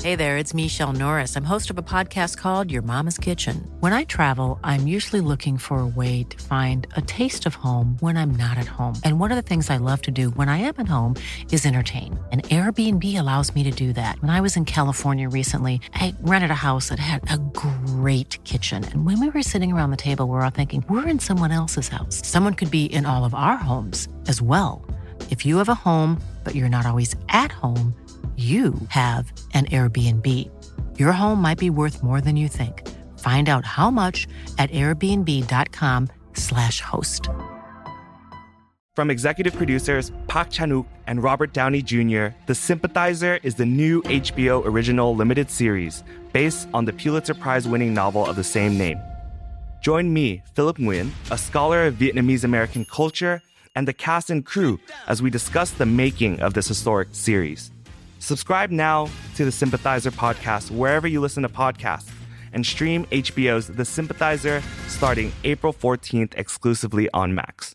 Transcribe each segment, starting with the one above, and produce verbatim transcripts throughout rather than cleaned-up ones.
Hey there, it's Michelle Norris. I'm host of a podcast called Your Mama's Kitchen. When I travel, I'm usually looking for a way to find a taste of home when I'm not at home. And one of the things I love to do when I am at home is entertain. And Airbnb allows me to do that. When I was in California recently, I rented a house that had a great kitchen. And when we were sitting around the table, we were all thinking, we're in someone else's house. Someone could be in all of our homes as well. If you have a home, but you're not always at home, you have an Airbnb. Your home might be worth more than you think. Find out how much at airbnb.com slash host. From executive producers Park Chan-wook and Robert Downey Junior, The Sympathizer is the new H B O original limited series based on the Pulitzer Prize-winning novel of the same name. Join me, Philip Nguyen, a scholar of Vietnamese-American culture, and the cast and crew as we discuss the making of this historic series. Subscribe now to the Sympathizer podcast wherever you listen to podcasts and stream H B O's The Sympathizer starting April fourteenth exclusively on Max.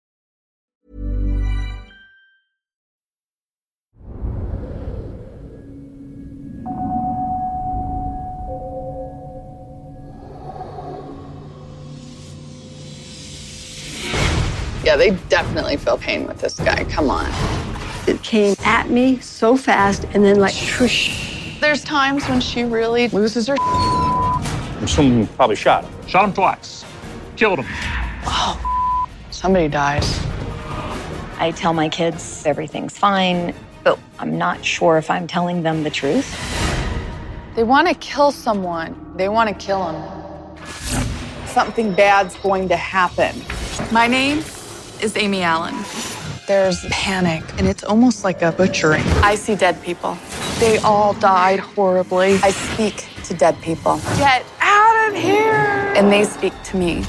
Yeah, they definitely feel pain with this guy. Come on. It came at me so fast and then like, whoosh. There's times when she really loses her. I'm assuming you probably shot him. Shot him twice. Killed him. Oh, somebody dies. I tell my kids everything's fine, but I'm not sure if I'm telling them the truth. They want to kill someone. They want to kill him. Something bad's going to happen. My name is Amy Allen. There's panic, and it's almost like a butchering. I see dead people. They all died horribly. I speak to dead people. Get out of here! And they speak to me.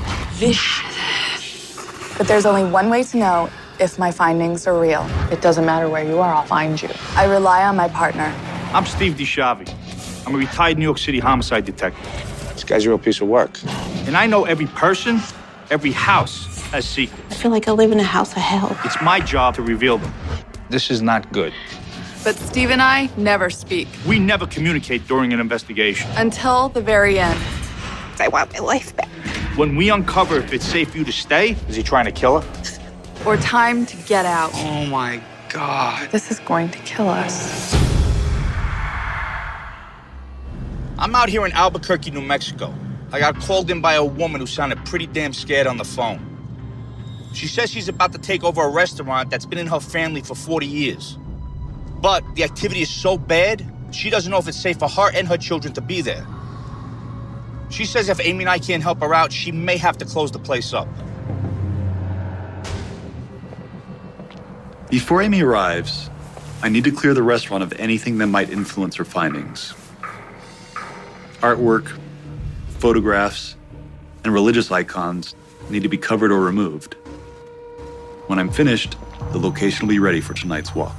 But there's only one way to know if my findings are real. It doesn't matter where you are, I'll find you. I rely on my partner. I'm Steve DiSchiavi. I'm a retired New York City homicide detective. This guy's a real piece of work. And I know every person, every house has secrets. I feel like I live in a house of hell. It's my job to reveal them. This is not good. But Steve and I never speak. We never communicate during an investigation. Until the very end. I want my life back. When we uncover if it's safe for you to stay, is he trying to kill her? Or time to get out. Oh my God. This is going to kill us. I'm out here in Albuquerque, New Mexico. I got called in by a woman who sounded pretty damn scared on the phone. She says she's about to take over a restaurant that's been in her family for forty years. But the activity is so bad, she doesn't know if it's safe for her and her children to be there. She says if Amy and I can't help her out, she may have to close the place up. Before Amy arrives, I need to clear the restaurant of anything that might influence her findings. Artwork, photographs, and religious icons need to be covered or removed. When I'm finished, the location will be ready for tonight's walk.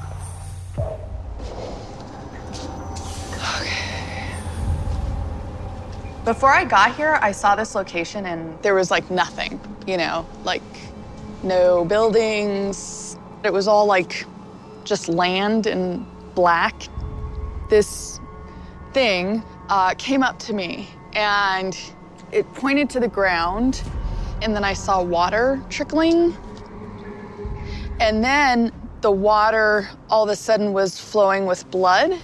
Before I got here, I saw this location and there was like nothing, you know, like no buildings. It was all like just land and black. This thing uh, came up to me and it pointed to the ground, and then I saw water trickling. And then the water all of a sudden was flowing with blood.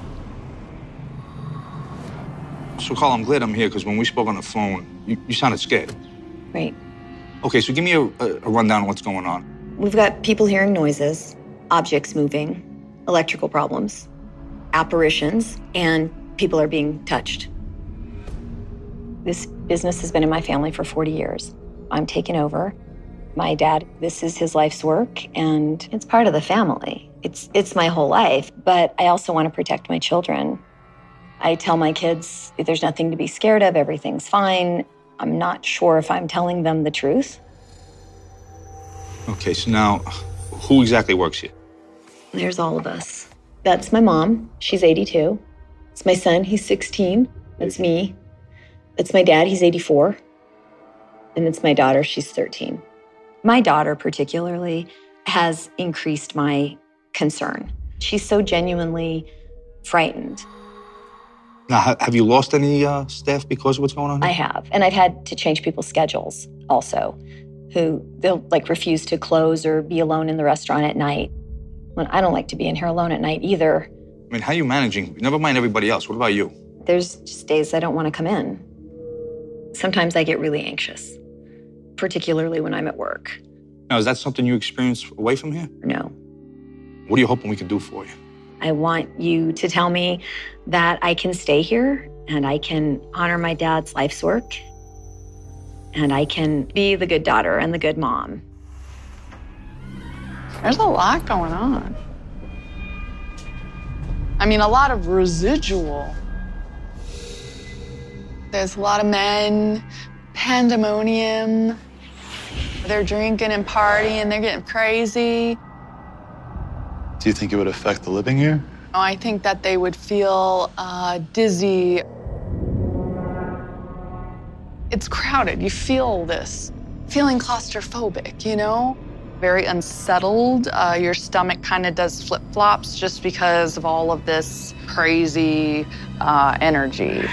So, Carl, I'm glad I'm here because when we spoke on the phone, you, you sounded scared. Right. Okay, so give me a, a, a rundown of what's going on. We've got people hearing noises, objects moving, electrical problems, apparitions, and people are being touched. This business has been in my family for forty years. I'm taking over. My dad, this is his life's work, and it's part of the family. It's it's my whole life, but I also want to protect my children. I tell my kids, there's nothing to be scared of, everything's fine. I'm not sure if I'm telling them the truth. Okay, so now, who exactly works here? There's all of us. That's my mom, she's eighty-two. It's my son, he's sixteen. That's me. It's my dad, he's eighty-four. And it's my daughter, she's thirteen. My daughter particularly has increased my concern. She's so genuinely frightened. Now, ha- have you lost any uh, staff because of what's going on here? I have. And I've had to change people's schedules also, who they'll like refuse to close or be alone in the restaurant at night. When I don't like to be in here alone at night either. I mean, how are you managing? Never mind everybody else. What about you? There's just days I don't want to come in. Sometimes I get really anxious, particularly when I'm at work. Now, is that something you experience away from here? No. What are you hoping we can do for you? I want you to tell me that I can stay here and I can honor my dad's life's work and I can be the good daughter and the good mom. There's a lot going on. I mean, a lot of residual. There's a lot of men, pandemonium. They're drinking and partying, they're getting crazy. Do you think it would affect the living here? I think that they would feel uh, dizzy. It's crowded. You feel this, feeling claustrophobic, you know? Very unsettled. Uh, your stomach kind of does flip-flops just because of all of this crazy uh, energy.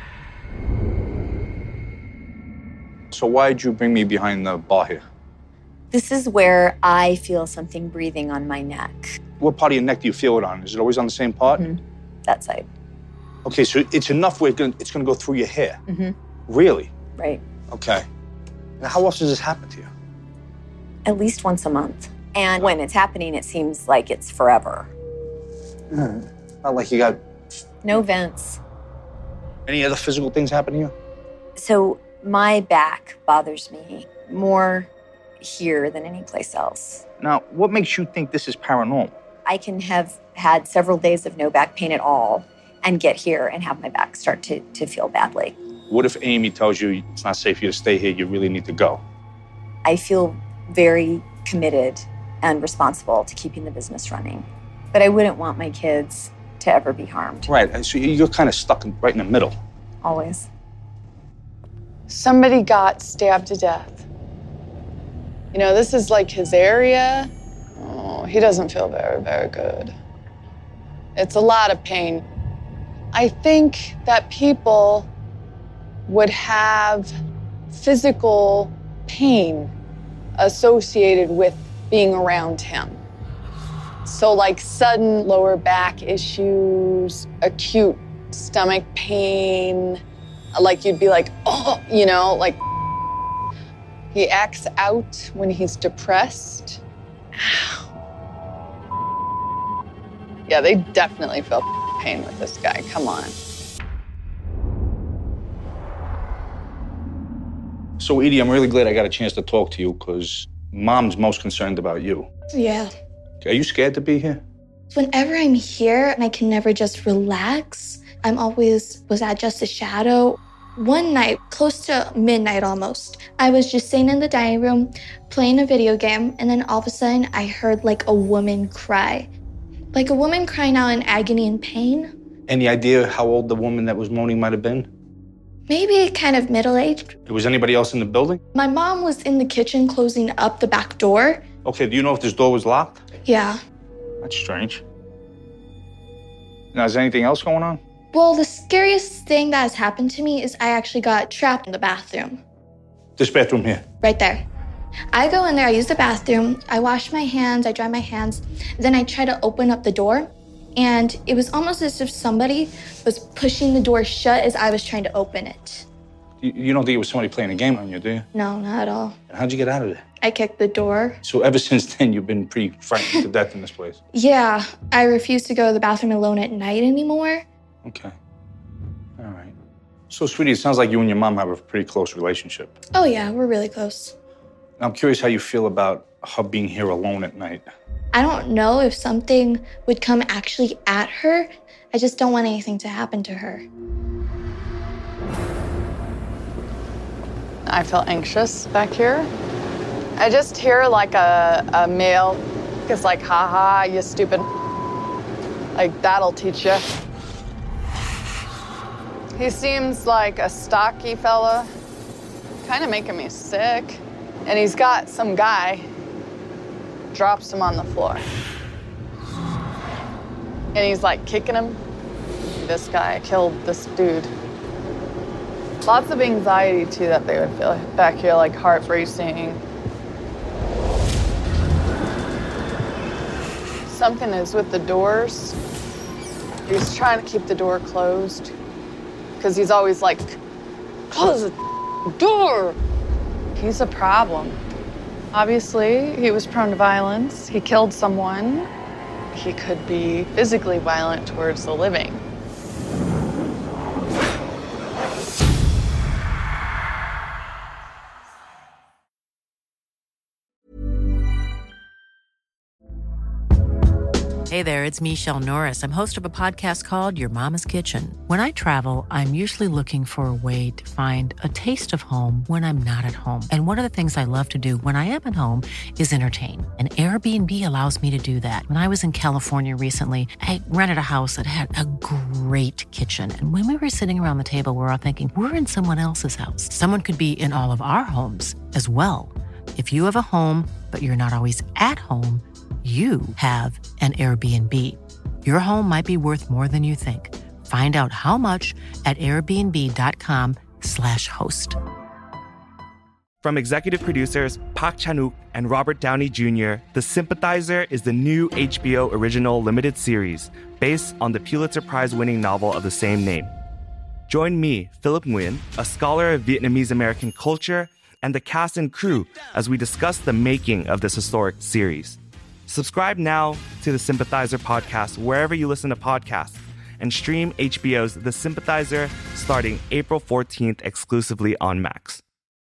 So why'd you bring me behind the bar here? This is where I feel something breathing on my neck. What part of your neck do you feel it on? Is it always on the same part? Mm-hmm. That side. Okay, so it's enough where it's going to go through your hair? Mm-hmm. Really? Right. Okay. Now, how often does this happen to you? At least once a month. And when it's happening, it seems like it's forever. Mm. Not like you got... No vents. Any other physical things happen to you? So my back bothers me more here than any place else. Now, what makes you think this is paranormal? I can have had several days of no back pain at all and get here and have my back start to, to feel badly. What if Amy tells you it's not safe for you to stay here, you really need to go? I feel very committed and responsible to keeping the business running. But I wouldn't want my kids to ever be harmed. Right, so you're kind of stuck in, right in the middle. Always. Somebody got stabbed to death. You know, this is like his area. Oh, he doesn't feel very, very good. It's a lot of pain. I think that people would have physical pain associated with being around him. So like sudden lower back issues, acute stomach pain, like you'd be like, oh, you know, like he acts out when he's depressed. Yeah, they definitely feel pain with this guy. Come on. So, Edie, I'm really glad I got a chance to talk to you because Mom's most concerned about you. Yeah. Are you scared to be here? Whenever I'm here and I can never just relax, I'm always was at just a shadow. One night, close to midnight almost, I was just sitting in the dining room playing a video game, and then all of a sudden I heard like a woman cry. Like a woman crying out in agony and pain. Any idea how old the woman that was moaning might have been? Maybe kind of middle-aged. Was anybody else in the building? My mom was in the kitchen closing up the back door. Okay, do you know if this door was locked? Yeah. That's strange. Now, is anything else going on? Well, the scariest thing that has happened to me is I actually got trapped in the bathroom. This bathroom here? Right there. I go in there, I use the bathroom, I wash my hands, I dry my hands, then I try to open up the door, and it was almost as if somebody was pushing the door shut as I was trying to open it. You, you don't think it was somebody playing a game on you, do you? No, not at all. And how'd you get out of there? I kicked the door. So ever since then, you've been pretty frightened to death in this place? Yeah, I refuse to go to the bathroom alone at night anymore. Okay. All right. So, sweetie, it sounds like you and your mom have a pretty close relationship. Oh, yeah, we're really close. I'm curious how you feel about her being here alone at night. I don't know if something would come actually at her. I just don't want anything to happen to her. I feel anxious back here. I just hear like a, a male, it's like, ha ha, you stupid. Like, that'll teach you. He seems like a stocky fella, kind of making me sick. And he's got some guy, drops him on the floor. And he's like kicking him. this guy killed this dude. Lots of anxiety, too, that they would feel back here, like heart racing. Something is with the doors. He's trying to keep the door closed because he's always like, close the door. He's a problem. Obviously, he was prone to violence. He killed someone. He could be physically violent towards the living. Hey there, it's Michelle Norris. I'm host of a podcast called Your Mama's Kitchen. When I travel, I'm usually looking for a way to find a taste of home when I'm not at home. And one of the things I love to do when I am at home is entertain. And Airbnb allows me to do that. When I was in California recently, I rented a house that had a great kitchen. And when we were sitting around the table, we were all thinking, we're in someone else's house. Someone could be in all of our homes as well. If you have a home, but you're not always at home, you have an Airbnb. Your home might be worth more than you think. Find out how much at airbnb.com slash host. From executive producers Park Chan-wook and Robert Downey Junior, The Sympathizer is the new H B O original limited series based on the Pulitzer Prize-winning novel of the same name. Join me, Philip Nguyen, a scholar of Vietnamese-American culture, and the cast and crew as we discuss the making of this historic series. Subscribe now to the Sympathizer podcast wherever you listen to podcasts and stream H B O's The Sympathizer starting April fourteenth exclusively on Max.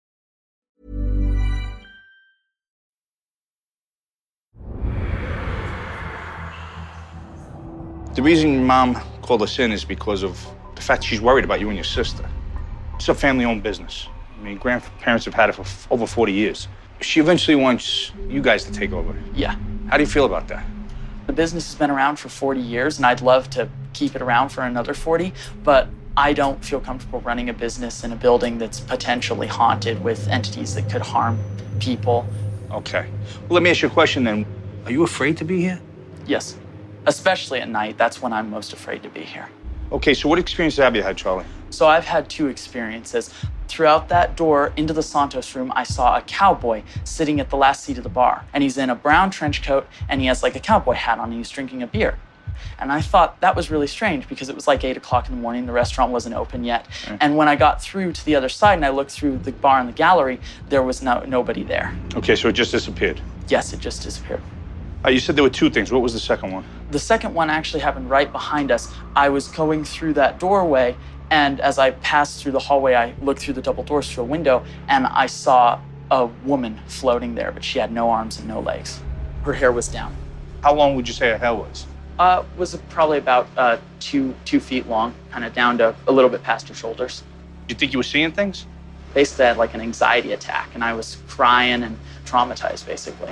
The reason your mom called us in is because of the fact she's worried about you and your sister. It's a family-owned business. I mean, grandparents have had it for f- over forty years. She eventually wants you guys to take over. Yeah. How do you feel about that? The business has been around for forty years, and I'd love to keep it around for another forty, but I don't feel comfortable running a business in a building that's potentially haunted with entities that could harm people. Okay. Well, let me ask you a question then. Are you afraid to be here? Yes. Especially at night. That's when I'm most afraid to be here. Okay, so what experiences have you had, Charlie? So I've had two experiences. Throughout that door into the Santos room, I saw a cowboy sitting at the last seat of the bar. And he's in a brown trench coat, and he has like a cowboy hat on, and he's drinking a beer. And I thought that was really strange because it was like eight o'clock in the morning. The restaurant wasn't open yet. Mm. And when I got through to the other side and I looked through the bar and the gallery, there was no nobody there. Okay, so it just disappeared? Yes, it just disappeared. Uh, you said there were two things. What was the second one? The second one actually happened right behind us. I was going through that doorway, and as I passed through the hallway, I looked through the double doors through a window, and I saw a woman floating there, but she had no arms and no legs. Her hair was down. How long would you say her hair was? Uh, was probably about uh, two two feet long, kind of down to a little bit past her shoulders. You think you were seeing things? Basically, I had like an anxiety attack, and I was crying and traumatized, basically.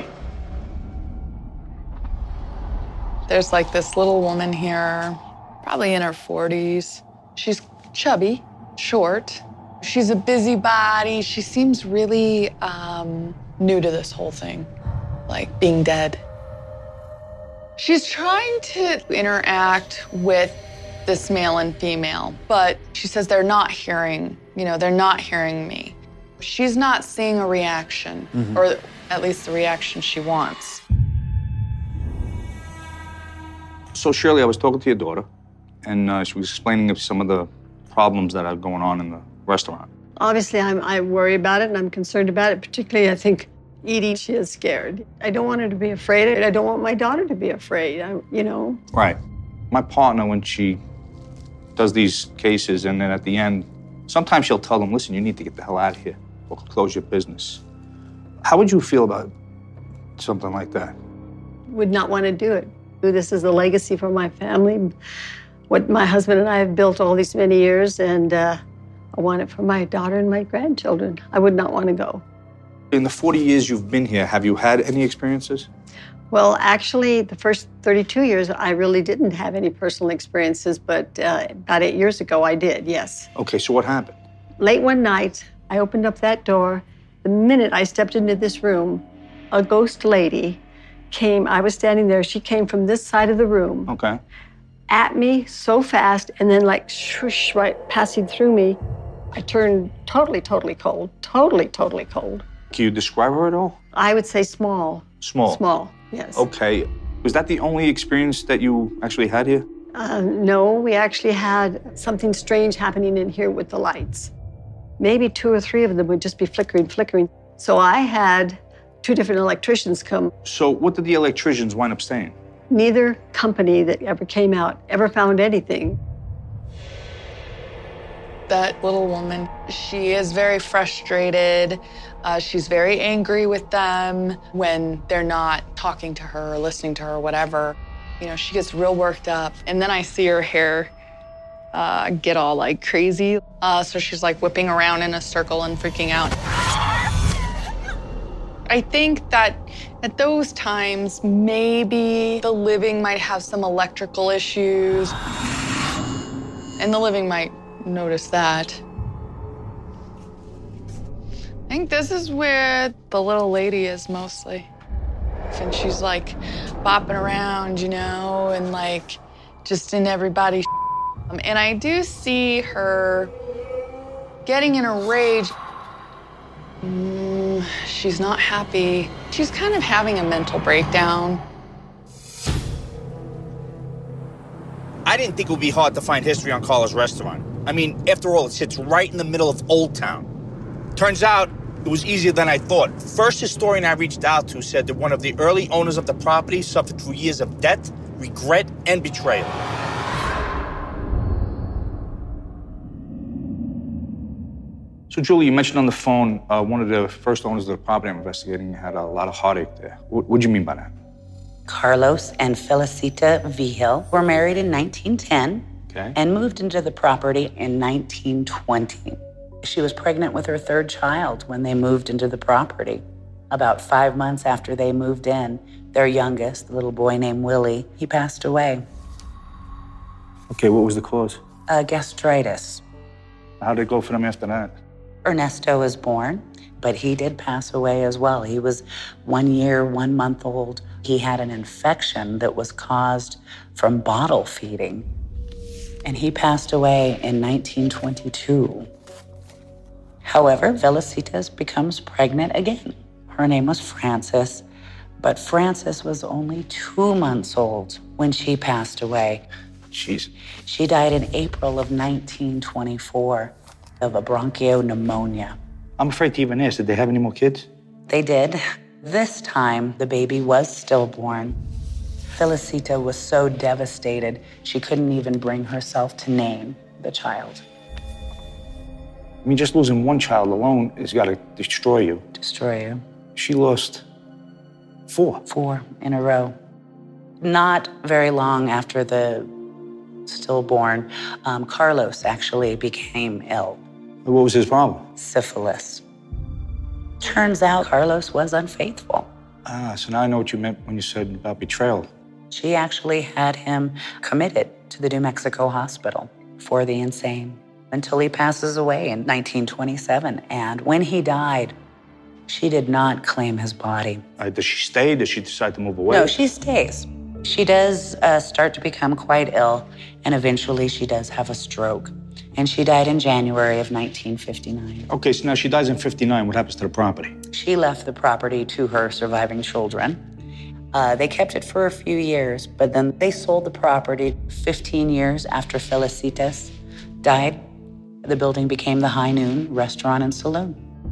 There's like this little woman here, probably in her forties. She's chubby, short. She's a busybody. She seems really um, new to this whole thing, like being dead. She's trying to interact with this male and female, but she says they're not hearing, you know, they're not hearing me. She's not seeing a reaction, mm-hmm. or at least the reaction she wants. So, Shirley, I was talking to your daughter, and uh, she was explaining some of the problems that are going on in the restaurant. Obviously, I'm, I worry about it, and I'm concerned about it. Particularly, I think, Edie, she is scared. I don't want her to be afraid. I don't want my daughter to be afraid, I, you know? Right. My partner, when she does these cases, and then at the end, sometimes she'll tell them, listen, you need to get the hell out of here or close your business. How would you feel about something like that? Would not want to do it. This is a legacy for my family, what my husband and I have built all these many years, and uh, I want it for my daughter and my grandchildren. I would not want to go. In the forty years you've been here, have you had any experiences? Well, actually, the first thirty-two years, I really didn't have any personal experiences, but uh, about eight years ago, I did, yes. Okay, so what happened? Late one night, I opened up that door. The minute I stepped into this room, a ghost lady came. I was standing there. She came from this side of the room. Okay. at me so fast and then like swoosh, right, passing through me. I turned totally, totally cold, totally, totally cold. Can you describe her at all? I would say small. Small? Small, yes. Okay. Was that the only experience that you actually had here? Uh, no, we actually had something strange happening in here with the lights. Maybe two or three of them would just be flickering, flickering. So I had two different electricians come. So what did the electricians wind up saying? Neither company that ever came out ever found anything. That little woman, she is very frustrated. Uh, she's very angry with them when they're not talking to her or listening to her or whatever. You know, she gets real worked up. And then I see her hair uh, get all like crazy. Uh, so she's like whipping around in a circle and freaking out. I think that at those times, maybe the living might have some electrical issues. And the living might notice that. I think this is where the little lady is mostly. And she's like bopping around, you know, and like just in everybody's. And I do see her getting in a rage. Mm, she's not happy. She's kind of having a mental breakdown. I didn't think it would be hard to find history on Carla's restaurant. I mean, after all, it sits right in the middle of Old Town. Turns out, it was easier than I thought. First historian I reached out to said that one of the early owners of the property suffered through years of debt, regret, and betrayal. So, Julie, you mentioned on the phone uh, one of the first owners of the property I'm investigating had a lot of heartache there. What what do you mean by that? Carlos and Felicita Vigil were married in nineteen ten okay. and moved into the property in nineteen twenty. She was pregnant with her third child when they moved into the property. About five months after they moved in, their youngest, the little boy named Willie, he passed away. Okay, what was the cause? Uh, gastritis. How did it go for them after that? Ernesto was born, but he did pass away as well. He was one year, one month old. He had an infection that was caused from bottle feeding, and he passed away in nineteen twenty-two. However, Felicitas becomes pregnant again. Her name was Frances, but Frances was only two months old when she passed away. Jeez. She died in April of nineteen twenty-four of a bronchopneumonia. I'm afraid to even ask, did they have any more kids? They did. This time, the baby was stillborn. Felicita was so devastated, she couldn't even bring herself to name the child. I mean, just losing one child alone has got to destroy you. Destroy you. She lost four. Four in a row. Not very long after the stillborn, um, Carlos actually became ill. What was his problem? Syphilis. Turns out Carlos was unfaithful. Ah, so now I know what you meant when you said about betrayal. She actually had him committed to the New Mexico hospital for the insane until he passes away in nineteen twenty-seven. And when he died, she did not claim his body. Uh, does she stay? Does she decide to move away? No, she stays. She does uh, start to become quite ill, and eventually she does have a stroke. And she died in January of nineteen fifty-nine. Okay, so now she dies in fifty-nine. What happens to the property? She left the property to her surviving children. Uh, they kept it for a few years, but then they sold the property fifteen years after Felicitas died. The building became the High Noon Restaurant and Saloon.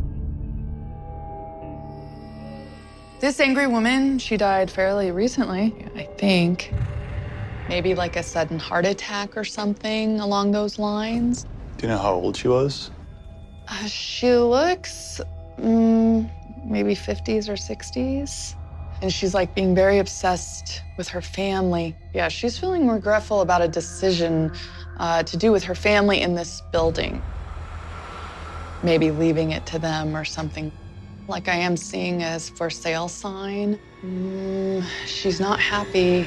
This angry woman, she died fairly recently, I think. Maybe like a sudden heart attack or something along those lines. Do you know how old she was? Uh, she looks mm, maybe fifties or sixties. And she's like being very obsessed with her family. Yeah, she's feeling regretful about a decision uh, to do with her family in this building. Maybe leaving it to them or something. Like I am seeing as for sale sign. Mm, she's not happy.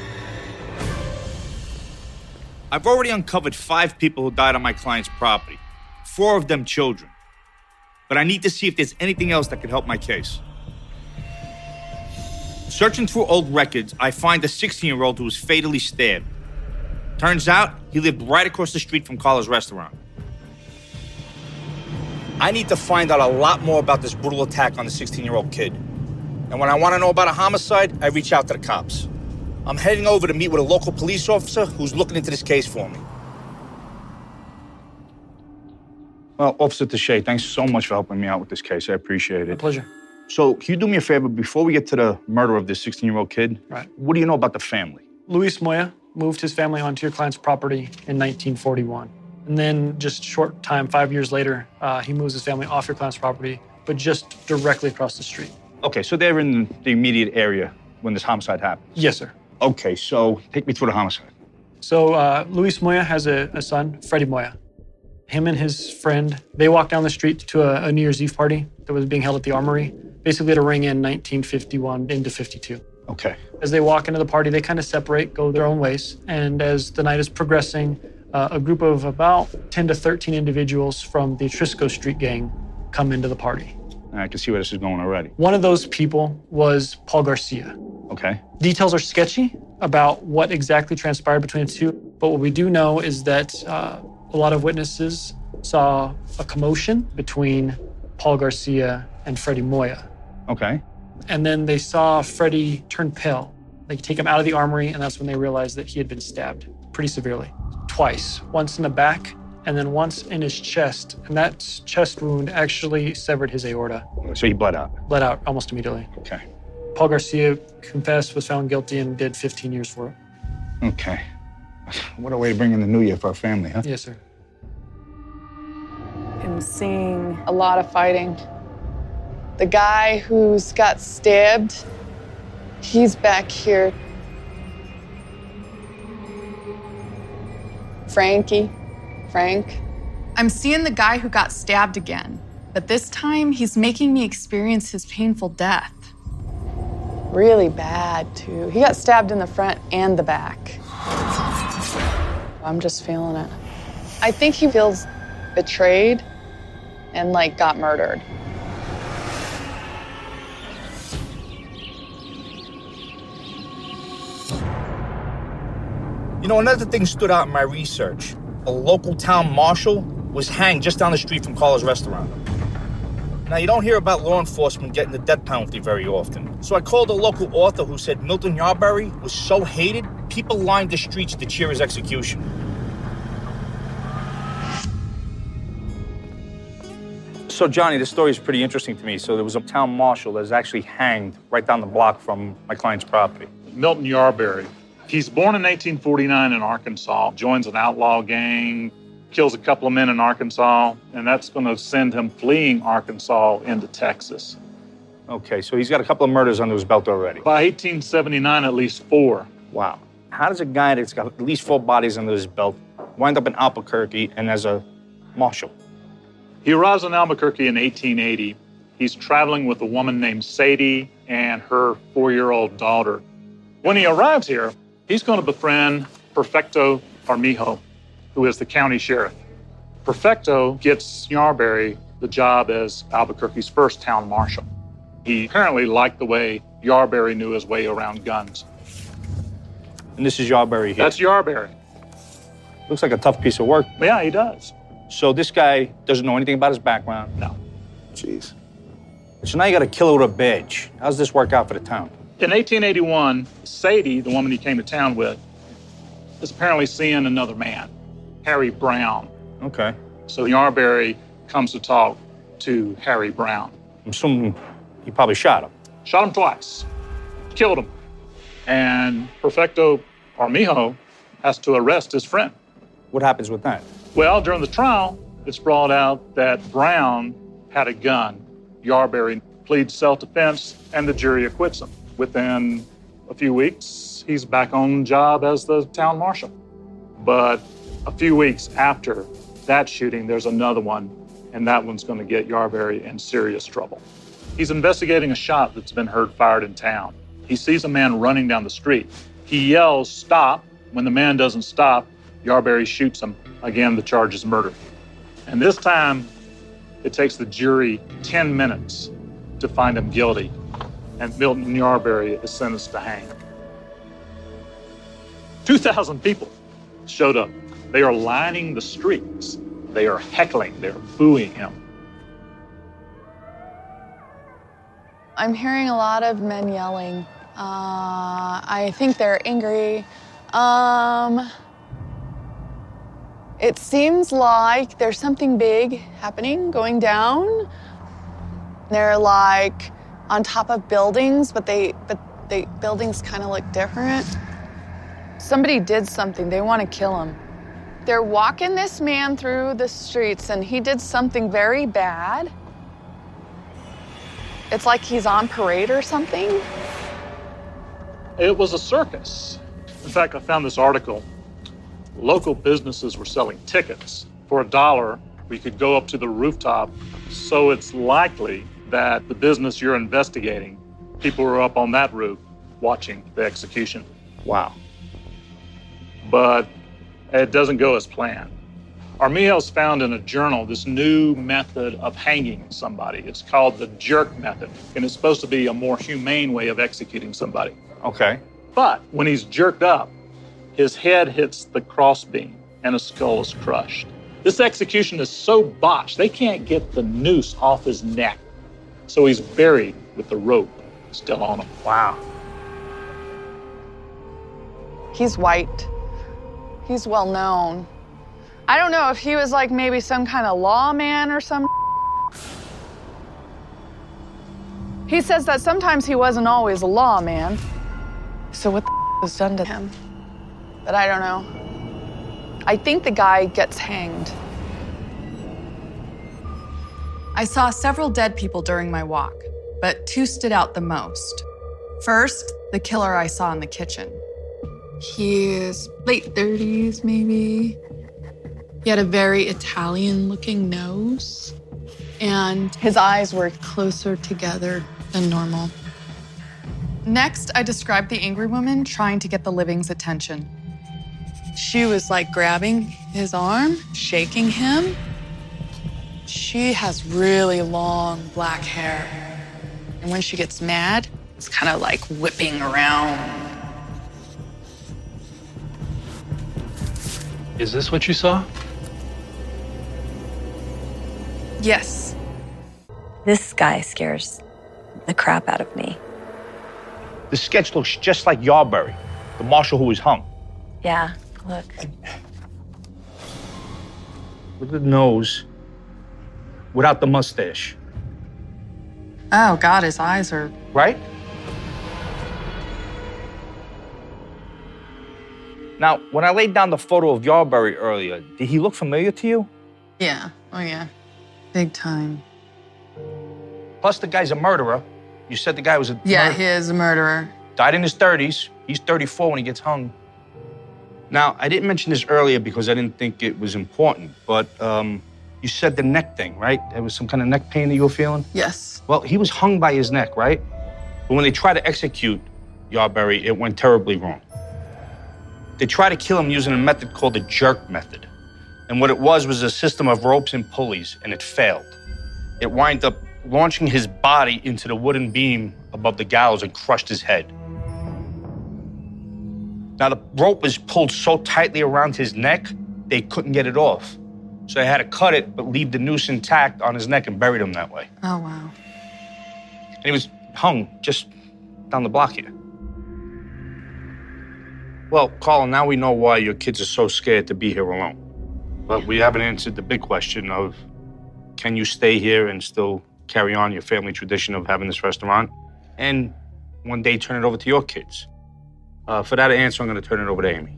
I've already uncovered five people who died on my client's property, four of them children. But I need to see if there's anything else that could help my case. Searching through old records, I find a sixteen-year-old who was fatally stabbed. Turns out he lived right across the street from Carla's restaurant. I need to find out a lot more about this brutal attack on the sixteen-year-old kid. And when I want to know about a homicide, I reach out to the cops. I'm heading over to meet with a local police officer who's looking into this case for me. Well, Officer Taché, thanks so much for helping me out with this case. I appreciate it. My pleasure. So, can you do me a favor before we get to the murder of this sixteen-year-old kid? Right. What do you know about the family? Luis Moya moved his family onto your client's property in nineteen forty-one. And then just short time, five years later, uh, he moves his family off your client's property, but just directly across the street. Okay, so they're in the immediate area when this homicide happened? Yes, sir. Okay, so take me through the homicide. So uh, Luis Moya has a, a son, Freddie Moya. Him and his friend, they walked down the street to a, a New Year's Eve party that was being held at the Armory, basically to ring in nineteen fifty-one into fifty-two. Okay. As they walk into the party, they kind of separate, go their own ways. And as the night is progressing, uh, a group of about ten to thirteen individuals from the Trisco Street gang come into the party. I can see where this is going already. One of those people was Paul Garcia. Okay. Details are sketchy about what exactly transpired between the two, but what we do know is that uh, a lot of witnesses saw a commotion between Paul Garcia and Freddie Moya. Okay. And then they saw Freddie turn pale. They take him out of the Armory, and that's when they realized that he had been stabbed pretty severely. Twice. Once in the back, and then once in his chest. And that chest wound actually severed his aorta. So he bled out? Bled out almost immediately. Okay. Paul Garcia confessed, was found guilty, and did fifteen years for it. Okay. What a way to bring in the new year for our family, huh? Yes, sir. I'm seeing a lot of fighting. The guy who's got stabbed, he's back here. Frankie, Frank. I'm seeing the guy who got stabbed again, but this time he's making me experience his painful death. Really bad, too. He got stabbed in the front and the back. I'm just feeling it. I think he feels betrayed and, like, got murdered. You know, another thing stood out in my research. A local town marshal was hanged just down the street from Carla's restaurant. Now, you don't hear about law enforcement getting the death penalty very often. So I called a local author who said Milton Yarberry was so hated, people lined the streets to cheer his execution. So, Johnny, this story is pretty interesting to me. So there was a town marshal that was actually hanged right down the block from my client's property. Milton Yarberry. He's born in eighteen forty-nine in Arkansas, joins an outlaw gang, kills a couple of men in Arkansas, and that's going to send him fleeing Arkansas into Texas. Okay, so he's got a couple of murders under his belt already. By eighteen seventy-nine, at least four. Wow. How does a guy that's got at least four bodies under his belt wind up in Albuquerque and as a marshal? He arrives in Albuquerque in eighteen eighty. He's traveling with a woman named Sadie and her four-year-old daughter. When he arrives here, he's going to befriend Perfecto Armijo, who is the county sheriff. Perfecto gets Yarberry the job as Albuquerque's first town marshal. He apparently liked the way Yarberry knew his way around guns. And this is Yarberry here? That's Yarberry. Looks like a tough piece of work. Yeah, he does. So this guy doesn't know anything about his background? No. Jeez. So now you got a killer with a badge. How's this work out for the town? In eighteen eighty-one, Sadie, the woman he came to town with, is apparently seeing another man, Harry Brown. Okay. So Yarberry comes to talk to Harry Brown. I'm assuming he probably shot him. Shot him twice. Killed him. And Perfecto Armijo has to arrest his friend. What happens with that? Well, during the trial, it's brought out that Brown had a gun. Yarberry pleads self-defense, and the jury acquits him. Within a few weeks, he's back on job as the town marshal. But a few weeks after that shooting, there's another one, and that one's going to get Yarberry in serious trouble. He's investigating a shot that's been heard fired in town. He sees a man running down the street. He yells, "Stop." When the man doesn't stop, Yarberry shoots him. Again, the charge is murder. And this time, it takes the jury ten minutes to find him guilty. And Milton Yarberry is sentenced to hang. two thousand people showed up. They are lining the streets. They are heckling. They're booing him. I'm hearing a lot of men yelling. Uh, I think they're angry. Um, it seems like there's something big happening, going down. They're like on top of buildings, but they, but the buildings kind of look different. Somebody did something. They want to kill him. They're walking this man through the streets, and he did something very bad. It's like he's on parade or something. It was a circus. In fact, I found this article. Local businesses were selling tickets. For a dollar, we could go up to the rooftop. So it's likely that the business you're investigating, people were up on that roof watching the execution. Wow. But it doesn't go as planned. Armillo's found in a journal this new method of hanging somebody. It's called the jerk method, and it's supposed to be a more humane way of executing somebody. Okay. But when he's jerked up, his head hits the crossbeam and his skull is crushed. This execution is so botched, they can't get the noose off his neck. So he's buried with the rope still on him. Wow. He's white. He's well known. I don't know if he was like maybe some kind of lawman or some. He says that sometimes he wasn't always a lawman. So what the was done to him? But I don't know. I think the guy gets hanged. I saw several dead people during my walk, but two stood out the most. First, the killer I saw in the kitchen. He is late thirties, maybe. He had a very Italian-looking nose, and his eyes were closer together than normal. Next, I described the angry woman trying to get the living's attention. She was like grabbing his arm, shaking him. She has really long black hair. And when she gets mad, it's kind of like whipping around. Is this what you saw? Yes. This guy scares the crap out of me. The sketch looks just like Yarbury, the marshal who was hung. Yeah, look. Look at the nose without the mustache. Oh, God, his eyes are... Right? Now, when I laid down the photo of Yarbury earlier, did he look familiar to you? Yeah, oh yeah, big time. Plus, the guy's a murderer. You said the guy was a Yeah, murderer. he is a murderer. Died in his thirties. He's thirty-four when he gets hung. Now, I didn't mention this earlier because I didn't think it was important, but um, you said the neck thing, right? There was some kind of neck pain that you were feeling? Yes. Well, he was hung by his neck, right? But when they tried to execute Yarbury, it went terribly wrong. They tried to kill him using a method called the jerk method. And what it was was a system of ropes and pulleys, and it failed. It wound up launching his body into the wooden beam above the gallows and crushed his head. Now, the rope was pulled so tightly around his neck, they couldn't get it off. So they had to cut it, but leave the noose intact on his neck and buried him that way. Oh, wow. And he was hung just down the block here. Well, Colin, now we know why your kids are so scared to be here alone. But we haven't answered the big question of, can you stay here and still carry on your family tradition of having this restaurant? And one day turn it over to your kids? Uh, for that answer, I'm going to turn it over to Amy.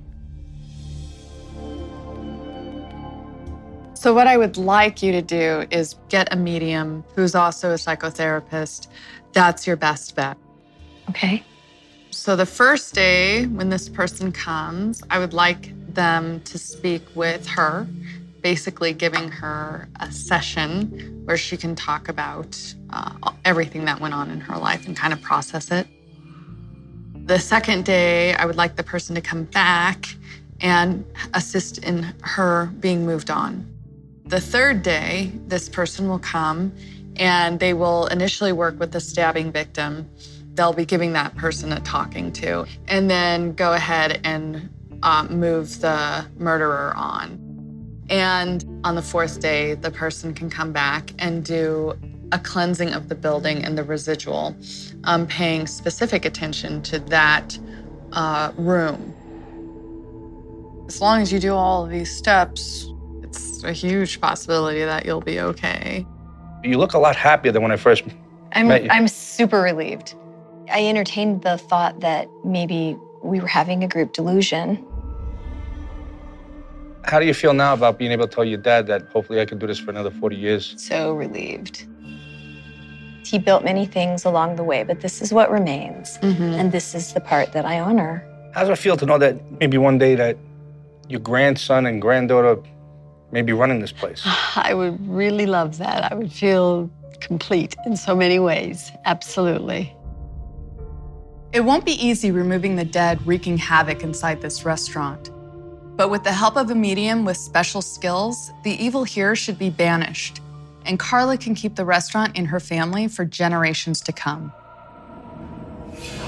So what I would like you to do is get a medium who's also a psychotherapist. That's your best bet. Okay. So the first day when this person comes, I would like them to speak with her, basically giving her a session where she can talk about uh, everything that went on in her life and kind of process it. The second day, I would like the person to come back and assist in her being moved on. The third day, this person will come and they will initially work with the stabbing victim. They'll be giving that person a talking to, and then go ahead and uh, move the murderer on. And on the fourth day, the person can come back and do a cleansing of the building and the residual, um, paying specific attention to that uh, room. As long as you do all of these steps, it's a huge possibility that you'll be okay. You look a lot happier than when I first I'm, met you. I'm super relieved. I entertained the thought that maybe we were having a group delusion. How do you feel now about being able to tell your dad that hopefully I can do this for another forty years? So relieved. He built many things along the way, but this is what remains. Mm-hmm. And this is the part that I honor. How does it feel to know that maybe one day that your grandson and granddaughter may be running this place? I would really love that. I would feel complete in so many ways. Absolutely. It won't be easy removing the dead wreaking havoc inside this restaurant. But with the help of a medium with special skills, the evil here should be banished, and Carla can keep the restaurant in her family for generations to come.